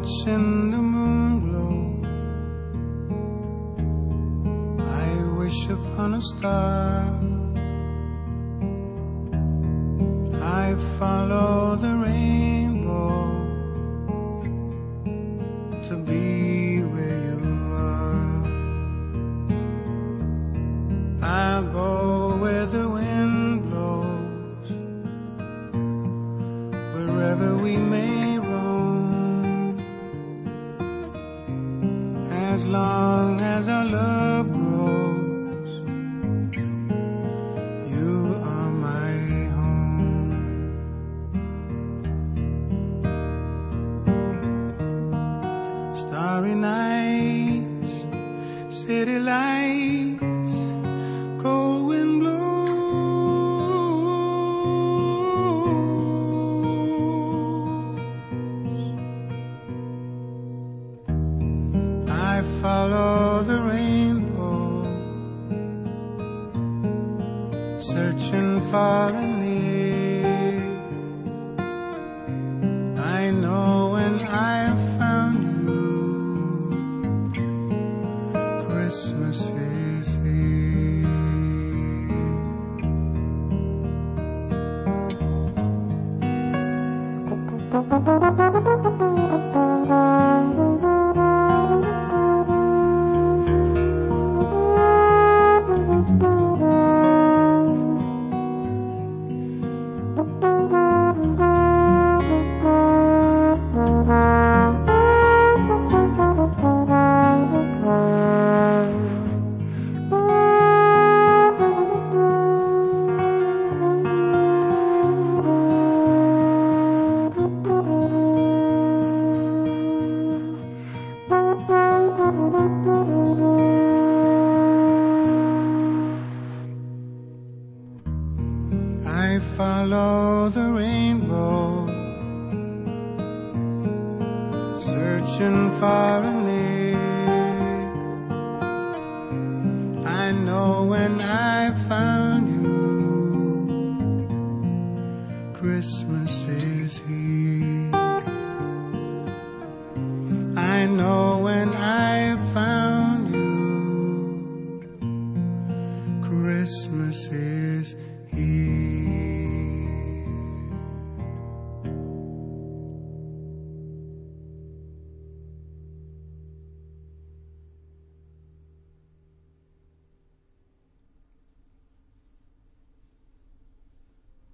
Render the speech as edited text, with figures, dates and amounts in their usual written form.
watching the moon glow. I wish upon a star. I follow the rainbow to be where you are. I'll go where the wind blows, wherever we may roam, as long as our love grows. You are my home. Starry nights, city lights, cold wind blows. I follow the rainbow, searching far and near. I know when I've found you, Christmas is here. I follow the rainbow, searching far and